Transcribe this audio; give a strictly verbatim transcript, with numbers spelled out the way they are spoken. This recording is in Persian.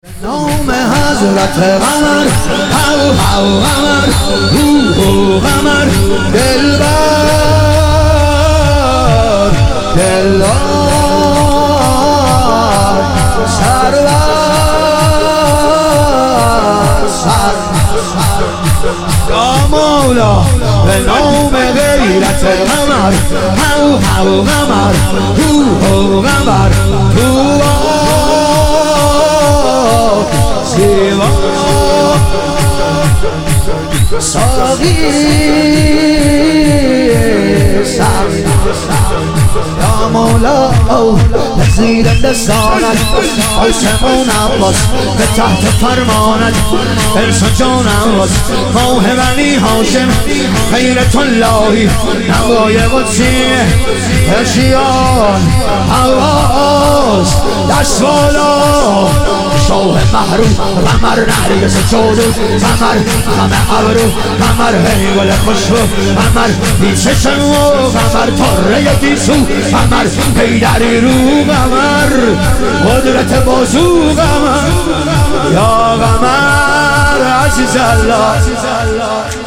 نام حضرت قمر هاو هاو قمر هو هو قمر دلبر دلبر سرور سر یا مولا به نام غیرت قمر هاو هاو قمر هو هو قمر هو ساقی ساقی یا مولا زیر دستانت آسمون عباس به تحت فرمانت ارس جانم باز ماه بنی هاشم غیرت اللهی نوای قدسی اشیان حواس دست بالا شاه محروم قمر نرگس جادو قمر همه ابرو قمر هیول خوشبو قمر بیچه شنو قمر تاره دیسو قمر پیدری رو قمر قدرت بازو قمر یا قمر عزیز الله